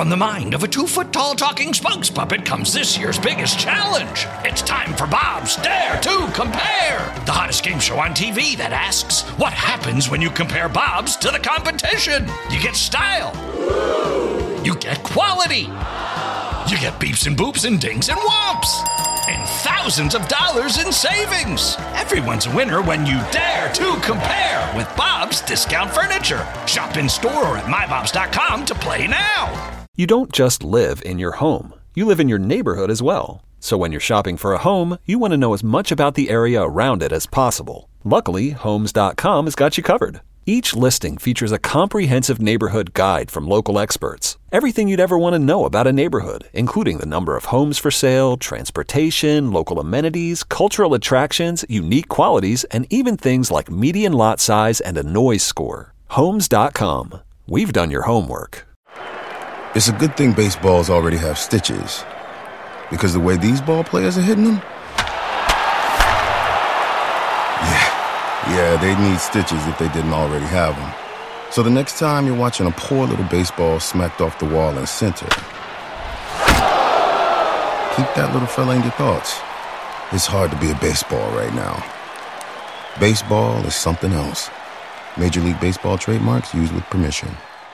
From the mind of a 2-foot-tall talking spokes puppet comes this year's biggest challenge. It's time for Bob's Dare to Compare, the hottest game show on TV that asks, what happens when you compare Bob's to the competition? You get style. You get quality. You get beeps and boops and dings and whomps. And thousands of dollars in savings. Everyone's a winner when you dare to compare with Bob's Discount Furniture. Shop in store or at mybobs.com to play now. You don't just live in your home. You live in your neighborhood as well. So when you're shopping for a home, you want to know as much about the area around it as possible. Luckily, Homes.com has got you covered. Each listing features a comprehensive neighborhood guide from local experts. Everything you'd ever want to know about a neighborhood, including the number of homes for sale, transportation, local amenities, cultural attractions, unique qualities, and even things like median lot size and a noise score. Homes.com. We've done your homework. It's a good thing baseballs already have stitches, because the way these ball players are hitting them, yeah, they'd need stitches if they didn't already have them. So the next time you're watching a poor little baseball smacked off the wall in center, keep that little fella in your thoughts. It's hard to be a baseball right now. Baseball is something else. Major League Baseball trademarks used with permission.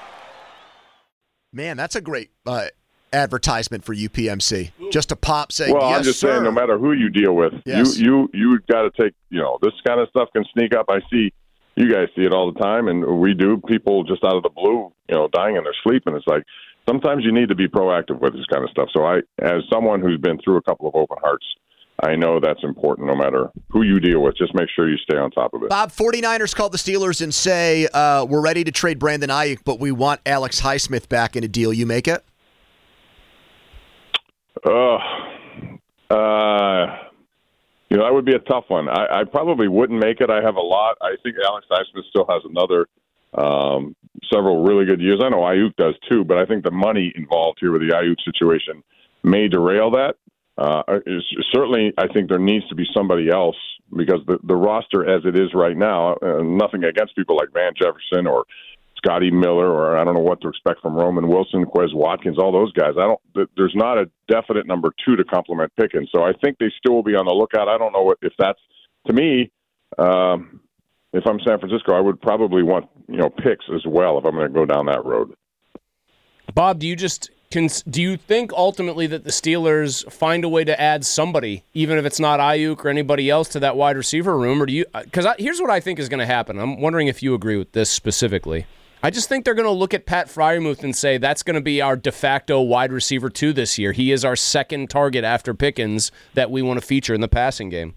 Man, that's a great advertisement for UPMC. Just a pop saying, well, yes, I'm just sir. saying, no matter who you deal with, yes. you got to take, this kind of stuff can sneak up. I see you guys see it all the time, and we do. People just out of the blue, dying in their sleep, and it's like sometimes you need to be proactive with this kind of stuff. So I, as someone who's been through a couple of open hearts, I know that's important no matter who you deal with. Just make sure you stay on top of it. Bob, 49ers call the Steelers and say, we're ready to trade Brandon Ayuk, but we want Alex Highsmith back in a deal. You make it? That would be a tough one. I probably wouldn't make it. I have a lot. I think Alex Highsmith still has another several really good years. I know Ayuk does too, but I think the money involved here with the Ayuk situation may derail that. Certainly, I think there needs to be somebody else because the roster as it is right now, nothing against people like Van Jefferson or Scotty Miller, or I don't know what to expect from Roman Wilson, Quez Watkins, all those guys. There's not a definite number two to complement Pickens. So I think they still will be on the lookout. I don't know if that's, to me, if I'm San Francisco, I would probably want, picks as well if I'm going to go down that road. Bob, do you think ultimately that the Steelers find a way to add somebody, even if it's not Ayuk or anybody else, to that wide receiver room? Or do you? Because here's what I think is going to happen. I'm wondering if you agree with this specifically. I just think they're going to look at Pat Freiermuth and say that's going to be our de facto wide receiver 2 this year. He is our second target after Pickens that we want to feature in the passing game.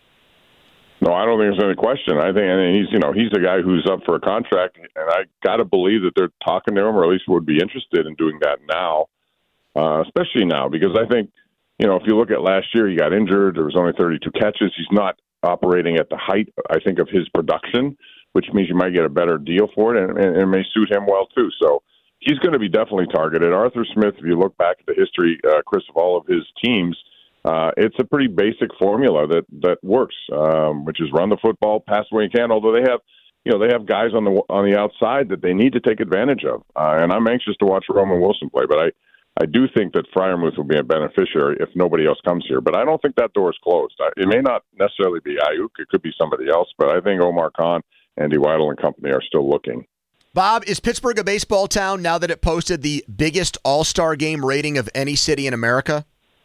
No, I don't think there's any question. I think he's a guy who's up for a contract, and I got to believe that they're talking to him, or at least would be interested in doing that now, especially now, because I think, if you look at last year, he got injured. There was only 32 catches. He's not operating at the height, I think, of his production, which means you might get a better deal for it, and it may suit him well, too. So he's going to be definitely targeted. Arthur Smith, if you look back at the history, Chris, of all of his teams, it's a pretty basic formula that works, which is run the football, pass the way you can. Although they have guys on the outside that they need to take advantage of, and I'm anxious to watch Roman Wilson play. But I do think that Freiermuth will be a beneficiary if nobody else comes here. But I don't think that door is closed. It may not necessarily be Ayuk; it could be somebody else. But I think Omar Khan, Andy Weidel, and company are still looking. Bob, is Pittsburgh a baseball town now that it posted the biggest All-Star game rating of any city in America?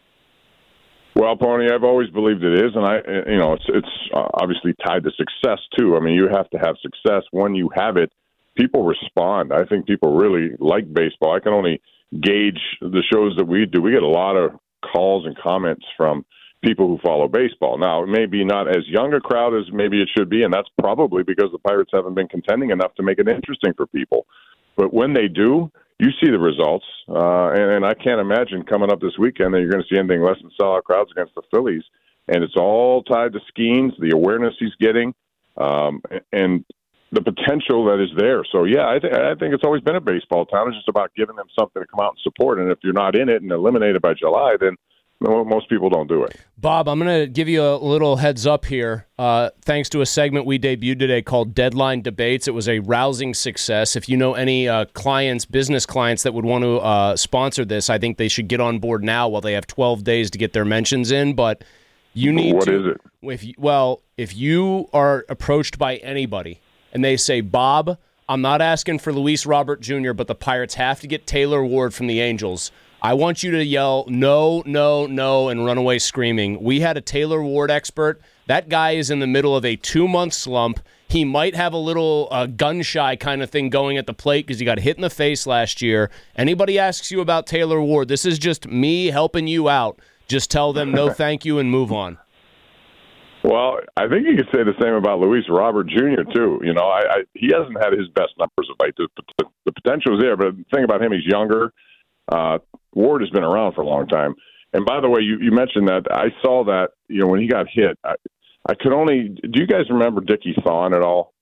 Well, Pony, I've always believed it is, and it's obviously tied to success too. I mean, you have to have success. When you have it, people respond. I think people really like baseball. I can only gauge the shows that we do. We get a lot of calls and comments from people who follow baseball. Now, it may be not as young a crowd as maybe it should be, and that's probably because the Pirates haven't been contending enough to make it interesting for people. But when they do, you see the results, and I can't imagine coming up this weekend that you're going to see anything less than sellout crowds against the Phillies. And it's all tied to Skeens, the awareness he's getting, and the potential that is there. So, yeah, I think it's always been a baseball town. It's just about giving them something to come out and support. And if you're not in it and eliminated by July, then most people don't do it. Bob, I'm going to give you a little heads up here. Thanks to a segment we debuted today called Deadline Debates. It was a rousing success. If you know any business clients that would want to sponsor this, I think they should get on board now while they have 12 days to get their mentions in. But you need What is it? If you are approached by anybody and they say, Bob, I'm not asking for Luis Robert Jr., but the Pirates have to get Taylor Ward from the Angels, I want you to yell, no, no, no, and run away screaming. We had a Taylor Ward expert. That guy is in the middle of a 2-month slump. He might have a little gun-shy kind of thing going at the plate because he got hit in the face last year. Anybody asks you about Taylor Ward, this is just me helping you out. Just tell them no thank you and move on. Well, I think you could say the same about Luis Robert Jr., too. You know, he hasn't had his best numbers of late. The potential is there, but the thing about him, he's younger. Ward has been around for a long time. And by the way, you mentioned that. I saw that, when he got hit. I could only. Do you guys remember Dickie Thon at all?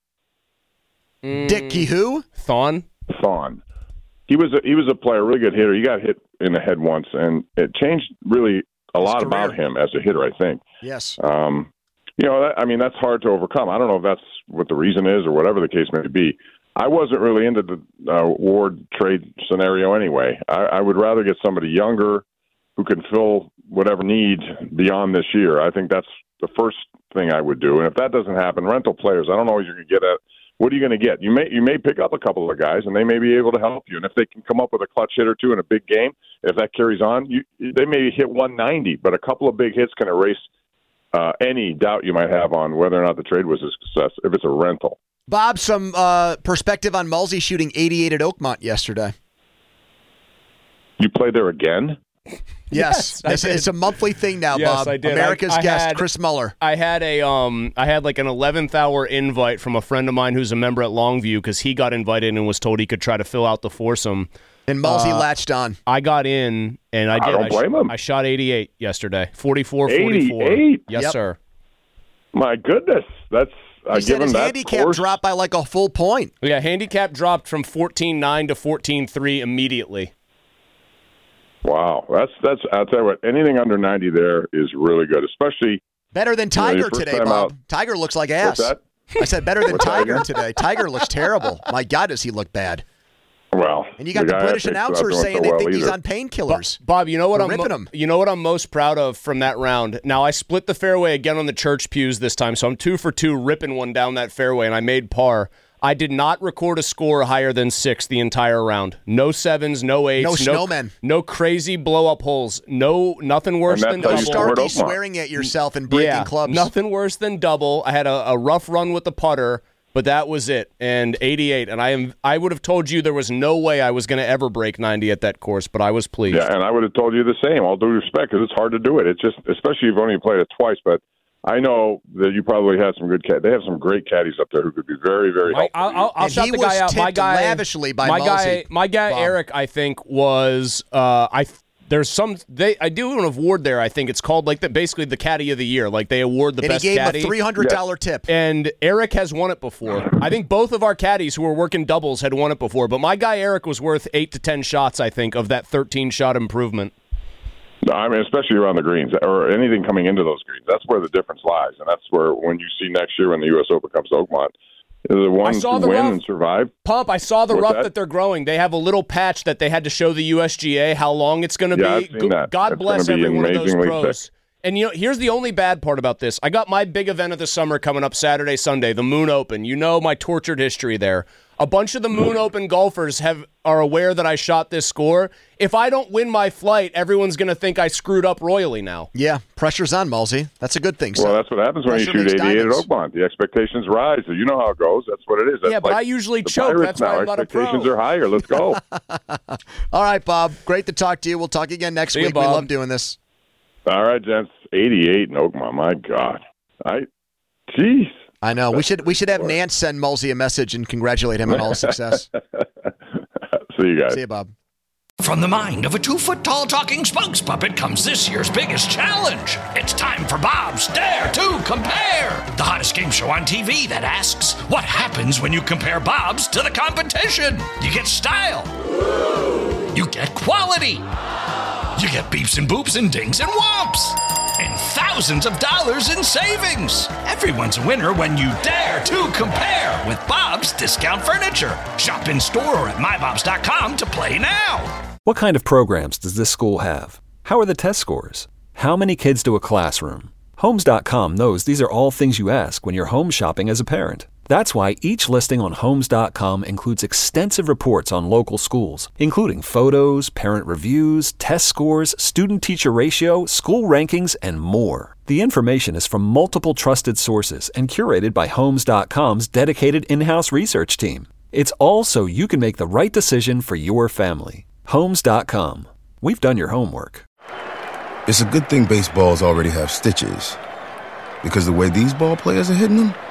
Dickie who? Thon. He was a player, a really good hitter. He got hit in the head once, and it changed really a lot about him as a hitter, I think. Yes. That's hard to overcome. I don't know if that's what the reason is or whatever the case may be. I wasn't really into the Ward trade scenario anyway. I would rather get somebody younger who can fill whatever needs beyond this year. I think that's the first thing I would do. And if that doesn't happen, rental players, I don't know what you're going to get at. What are you going to get? You may pick up a couple of guys, and they may be able to help you. And if they can come up with a clutch hit or two in a big game, if that carries on, they may hit 190, but a couple of big hits can erase any doubt you might have on whether or not the trade was a success if it's a rental. Bob, some perspective on Mulsey shooting 88 at Oakmont yesterday. You played there again? Yes, it's a monthly thing now, yes, Bob. I did. America's guest, Chris Muller. I had like an 11th hour invite from a friend of mine who's a member at Longview because he got invited and was told he could try to fill out the foursome. And Mulsey latched on. I got in, and I did. I don't blame him. I shot 88 yesterday, 44-44. 88? Yes, sir. My goodness, that's. He said his handicap dropped by like a full point. Yeah, handicap dropped from 14.9 to 14.3 immediately. Wow, that's. I'll tell you what, anything under 90 there is really good, especially better than Tiger today, Bob. Tiger looks like ass. What's that? I said better than Tiger today. Tiger looks terrible. My God, does he look bad? Well, and you got the British announcers saying they think he's on painkillers. Bob, you know what I'm most proud of from that round? Now, I split the fairway again on the church pews this time, so I'm 2 for 2 ripping one down that fairway, and I made par. I did not record a score higher than 6 the entire round. No 7s, no 8s. No snowmen. No crazy blow-up holes. Nothing worse than double. Start swearing at yourself and breaking clubs. Nothing worse than double. I had a rough run with the putter, but that was it. And 88. And I would have told you there was no way I was going to ever break 90 at that course, but I was pleased. Yeah, and I would have told you the same, all due respect, because it's hard to do it. It's just, especially if you've only played it twice, but I know that you probably had some good caddies. They have some great caddies up there who could be very, very helpful. I'll shout the guy out. My guy lavishly by my guy Bob. Eric, I think, was I do an award there. I think it's called basically the caddy of the year. Like they award the best caddy. And he gave him a $300 tip. And Eric has won it before. I think both of our caddies who were working doubles had won it before. But my guy Eric was worth 8 to 10 shots. I think of that 13-shot improvement. No, I mean, especially around the greens or anything coming into those greens. That's where the difference lies. And that's where, when you see next year when the U.S. Open comes to Oakmont, the ones who win and survive. Pump, I saw the rough that they're growing. They have a little patch that they had to show the USGA how long it's going to be. I've seen that. God bless every one of those pros. Thick. And, here's the only bad part about this. I got my big event of the summer coming up Saturday, Sunday, the Moon Open. You know my tortured history there. A bunch of the Moon Open golfers are aware that I shot this score. If I don't win my flight, everyone's going to think I screwed up royally now. Yeah, pressure's on, Mulsey. That's a good thing. Well, that's what happens when you shoot 88 at Oakmont. The expectations rise. So you know how it goes. That's what it is. That's but I usually choke. That's why I'm not a pro. Expectations are higher. Let's go. All right, Bob. Great to talk to you. We'll talk again next week. We love doing this. All right, gents. 88 in Oakmont. My God. Jeez. I know. We should have Nance send Mulsey a message and congratulate him on all his success. See you guys. See you, Bob. From the mind of a 2-foot-tall talking spokes puppet comes this year's biggest challenge. It's time for Bob's Dare to Compare, the hottest game show on TV that asks, what happens when you compare Bob's to the competition? You get style. You get quality. You get beeps and boops and dings and whomps. And thousands of dollars in savings. Everyone's a winner when you dare to compare with Bob's Discount Furniture. Shop in store or at mybobs.com to play now. What kind of programs does this school have? How are the test scores? How many kids do a classroom? Homes.com knows these are all things you ask when you're home shopping as a parent. That's why each listing on Homes.com includes extensive reports on local schools, including photos, parent reviews, test scores, student-teacher ratio, school rankings, and more. The information is from multiple trusted sources and curated by Homes.com's dedicated in-house research team. It's all so you can make the right decision for your family. Homes.com. We've done your homework. It's a good thing baseballs already have stitches, because the way these ball players are hitting them,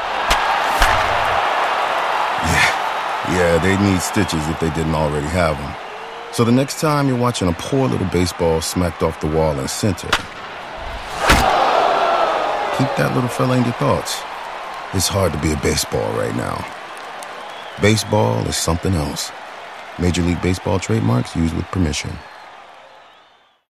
yeah, they'd need stitches if they didn't already have them. So the next time you're watching a poor little baseball smacked off the wall in center, keep that little fella in your thoughts. It's hard to be a baseball right now. Baseball is something else. Major League Baseball trademarks used with permission.